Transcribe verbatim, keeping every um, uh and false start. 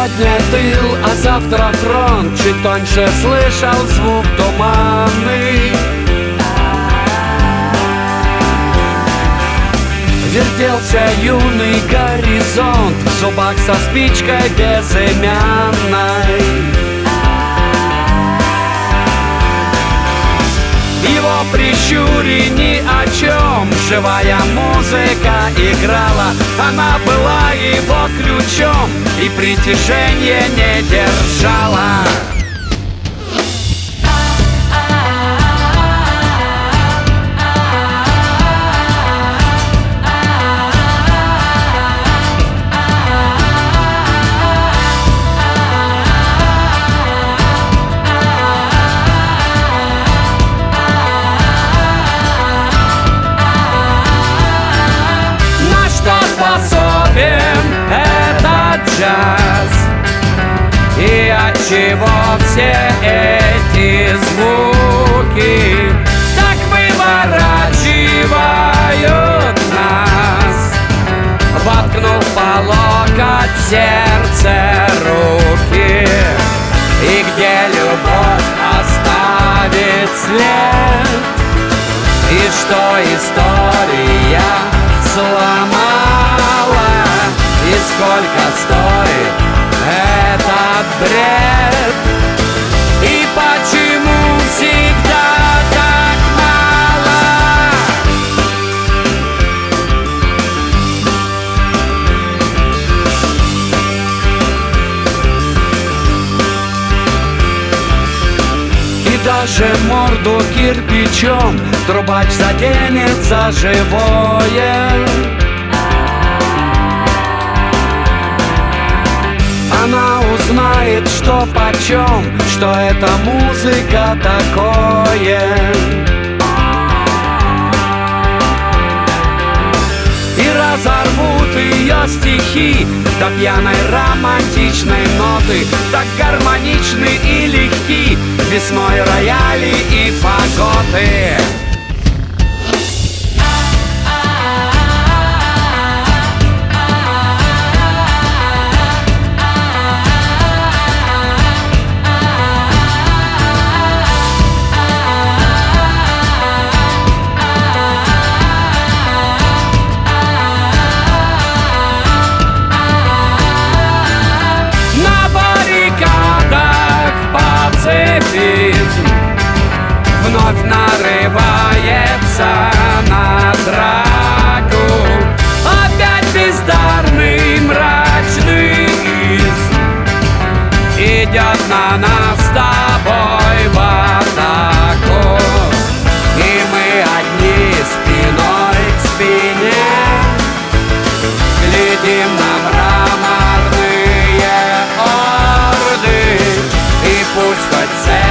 Сегодня тыл, а завтра фронт. Чуть тоньше слышал звук туманный. Вертелся юный горизонт, в зубах со спичкой безымянной. В его прищуре ни о чем живая музыка играла. Она была его ключом и притяжение не держала. И отчего все эти звуки так выворачивают нас, воткнув по локоть в сердце руки? И где любовь оставит след? И что история сломала? И сколько стоит этот бред? И почему всегда так мало? И даже морду кирпичом трубач заденет за живое. Она узнает, что почем, что это музыка такое. И разорвут ее стихи до пьяной романтичной ноты, так гармоничны и легки весной рояли и фаготы. Вновь нарывается на драку, опять бездарный мрачный изм идет на нас с тобой в атаку. И мы одни спиной к спине глядим на мраморные орды. И пусть хоть